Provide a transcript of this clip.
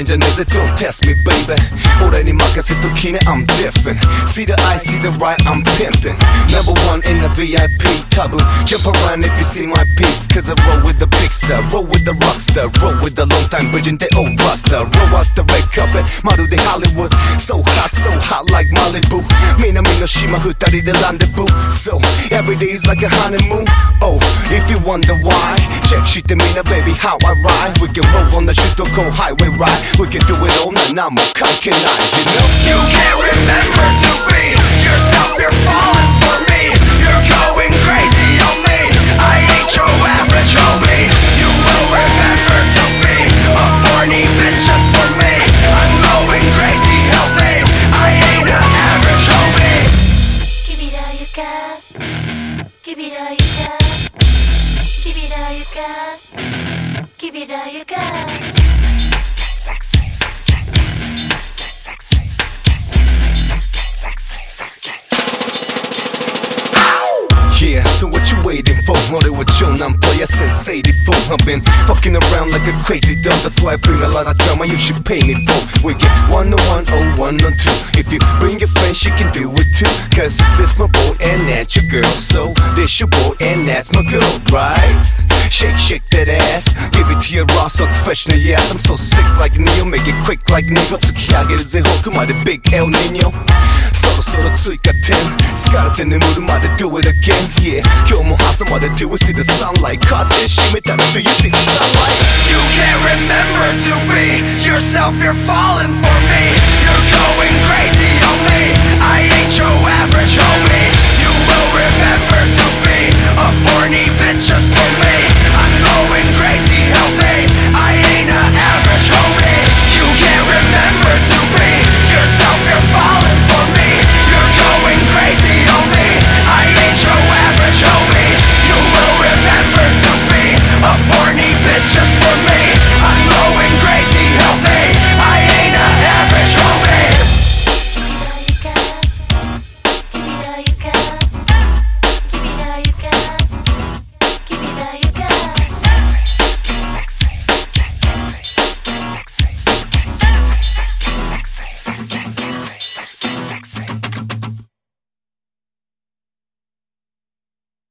challenge and it don't test me baby俺に任せときね I'm different See the eye, see the right, I'm pimping Number one in the VIP taboo Jump around if you see my peeps Cause I roll with the big star Roll with the rock star Roll with the long time bridging the old buster Roll out the red carpet まるで Hollywood So hot like Malibu 南の島二人でランデブー So every day is like a honeymoon Oh, if you wonder why Check してみな baby how I ride We can roll on the Shutokou highway ride We can do it all night 何も関係ない You know You can't remember to be yourself You're falling for me You're going crazy on me I ain't your average homie You will remember to be a horny bitch just for me I'm going crazy, help me I ain't an average homie Give it all you got Give it all you got Give it all you got Give it all you got Yeah, so what you waiting for? 俺は長男プレイヤー先生84 I've been fucking around like a crazy dog That's why I bring a lot of drama you should pay me for We get 101 or 102 If you bring your friends she can do it too Cause this my boy and that's your girl So this your boy and that's my girl, right? Shake that ass Give it to your raw so fresh na ass I'm so sick like Neo Make it quick like Neo 突き上げるぜ奥まで Big El Nino そろそろ追加点疲れて眠るまで Do it again Yeah 今日も朝まで Do we see the sunlight カーテン閉めたら Do you see the sunlight You can't remember to be yourself You're falling for me You're going crazy on me I ain't your average homie